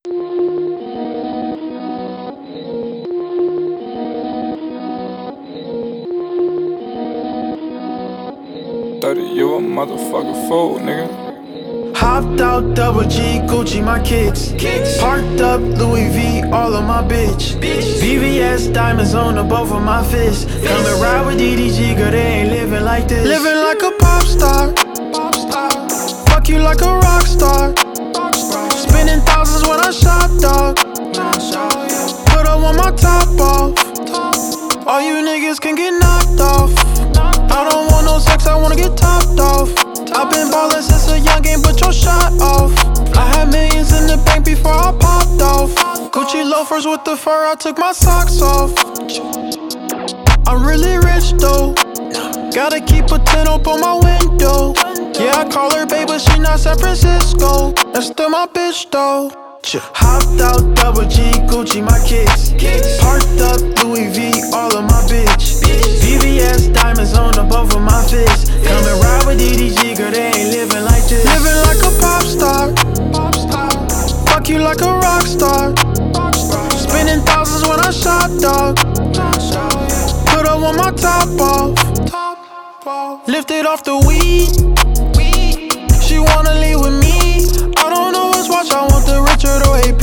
You a motherfucking fool, nigga. Hopped out, double G, Gucci, my kicks. Parked up, Louis V, all of my bitch. VVS diamonds on the both of my fists. Come and ride with DDG, girl, they ain't living like this. Living like a pop star. Fuck you like a rock star. Spending thousands when I shop, dog. Put up on my top off. All you niggas can get knocked off. I don't want no sex, I wanna get topped off. I've been ballin' since a youngin', but your shot off. I had millions in the bank before I popped off. Gucci loafers with the fur, I took my socks off. I'm really rich though. Gotta keep a 10 up on my window. Yeah, I call her babe, but she not San Francisco. That's still my bitch though. Hopped out, double G, Gucci, my kicks. Parked up, Louis V, all of my bitch. VVS diamonds on the both of my fists. Come and ride with DDG, girl, they ain't living like this. Living like a pop star. Fuck you like a rock star. Spending thousands when I shop, dog. Put up on my top off. Lifted off the weed. She wanna leave with me. I don't know what's watch, I want the Richard or AP.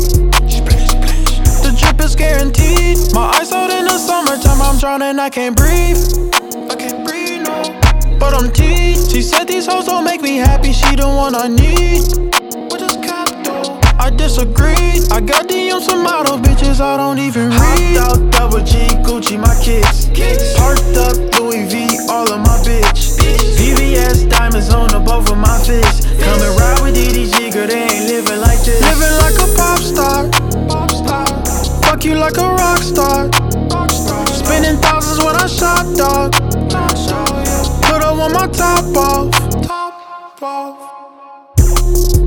The drip is guaranteed. My eyes out in the summertime, I'm drowning, I can't breathe. No. But I'm teased. She said these hoes don't make me happy, she the one I need. I disagreed. I got DMs from model bitches I don't even read. Hopped out, double G, Gucci, my kicks. Parked up, Louis V, all of my bitch. VVS diamonds on the both of my fists. Come and ride with DDG, girl, they ain't living like this. Living like a pop star. Fuck you like a rock star. Spending thousands when I shop, dog. Put up on my top off.